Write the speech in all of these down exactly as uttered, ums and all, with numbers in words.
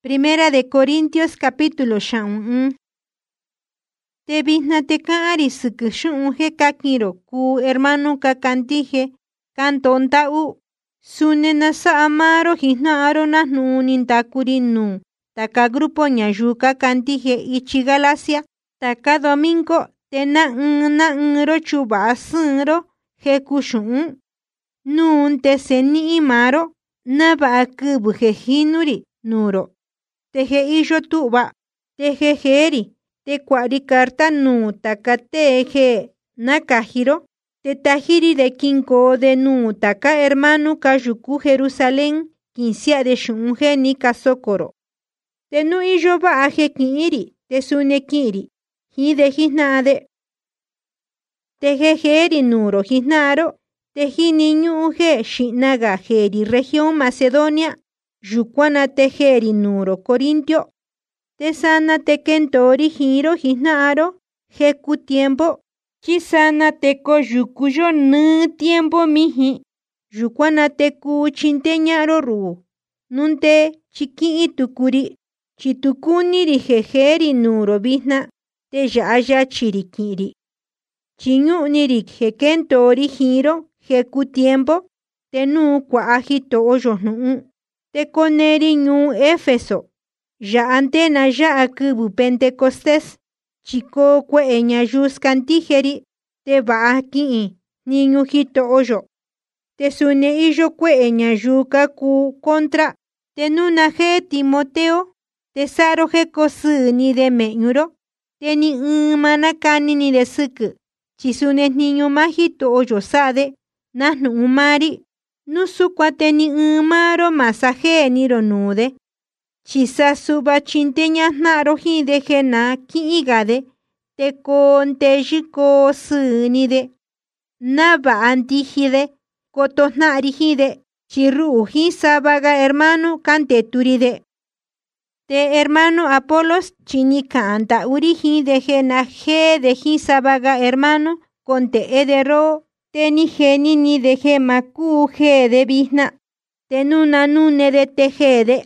Primera de Corintios capítulo xaun. Te vihna te kaari siki xun he kakiro ku hermano kakantije kantonta u. Sune nasa amaro hihnaro na nunin takurinu. Taka grupo ñayu kakantije ichi Galacia. Taka domingo te na un na unro chuba sinro he kushun. Nun te seni imaro na ba kubu he hinuri nuro. Te he iyo tuba, te he heri, te kwari karta nu taka te he nakahiro, te tahiri de kinko de nu taka hermano kayuku Jerusalén, kinsia de shunge ni kasokoro. Te nu iyo ba he kiniri, te sune kiri, hi de hisnade. Te he heri nuro hisnaro, te hi niñu he shinaga heri región Macedonia. Yukuana te heri nuro Corintio, te sana te kentori hiro hisnaro, heku tiempo, chisana te ko yukuyo nu tiempo mihi, yukuana te ku chinteñaro ru, nunte chiki itukuri, chitukuniri heri nuro bihna, te yaya chirikiri. Chiñuniri he kentori hiro, heku tiempo, te nu kwa ajito oyo nuu. Te koneri ñu Éfeso, ya antena ya akubu Pentecostés, chico kwe eña yus kantijeri, te va aquí, niñu hito oyo. Te sune iyo kwe eña yuka ku contra, te nuna he Timoteo, te saro he kosu ni de meñuro, te ni umanakani ni de suku, chisune niñu majito oyo sade, nahnu umari. Nusukwa teni umaro masaje niro nude. Chisa suba chinteña naro hide gena ki igade. Te konte jiko sunide. Naba antijide. Kotos nari hide. Chiru hisabaga hermano kante turide. Te hermano Apolos chinika anta urihide gena he de hisabaga hermano konte edero. Teni geni ni de gema ku he de bihna. Tenuna nune de tejede.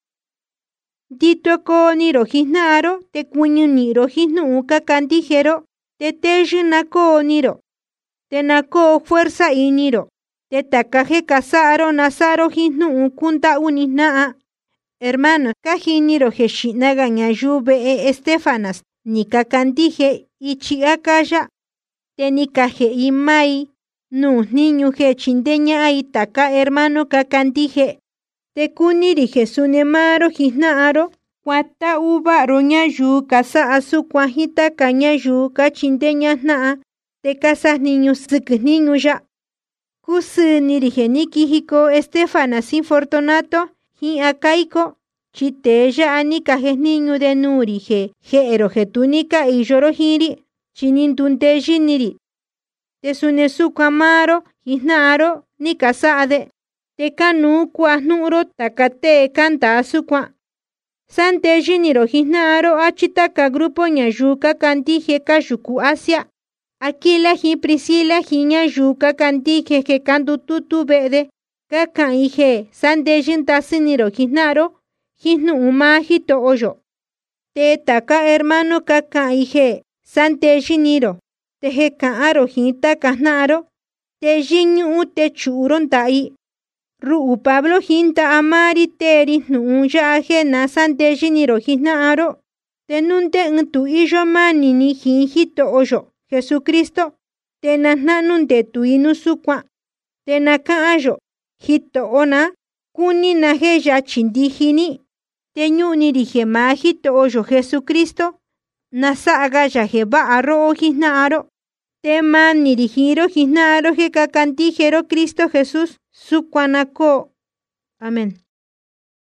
Dito ko niro hisnaro. Te kuñu niro hisnu kakantijero. Te tejina ko niro. Te nako fuerza iniro. Te takaje kasaro nasaro hisnu kunta unisnaa. Hermano, kajiniro jeshinaga ñayube e Estefanas. Ni kakantije ichi akaya. Teni kaje imai, nu niñu he chinteña ay taka hermano kakantije. Te kuniri jesunemaro hisnaaro, kuata uba roñayu kasa asu kuajita kañayu ka chinteña naa, te kasas niñu sik niñu ya. Kusu niri genikijiko Estefanas Infortunato, hi akaiko, chiteya anika jes niñu de nuri je, je ero jetunika y yoro hiri. Chinintunte jiniri. Te sunesu kamaro, hisnaro, ni kasade. Te kanu kuasnuro takate kanta asukwa. Sante jiniro hisnaro achitaka grupo ñayuka kantije kayuku Asia. Aquila hi Priscila hi ñayuka kantije ke kandu tutu bede. Kakan ije sante jintasiniro hisnaro, hisnu umajito oyo. Te taka hermano kakan ije. Sante jiniro, te he kaaro hita kasnaro, te jinyu te churon tai. Ru Pablo hinta amari teri nu ya na sante jiniro hisnaaro, te nunte ntu iyo mani ni hinjito oyo, Jesucristo, te nasnanunte tu inusukwa, te nakaayo, hito ona, kuni na he ya chindijini, te nyuni rije majito oyo Jesucristo. Nasa agaya jeba arro hisnaro. Tema nirigiro hisnaro je kakantijero Cristo Jesús. Sukuanako. Amén.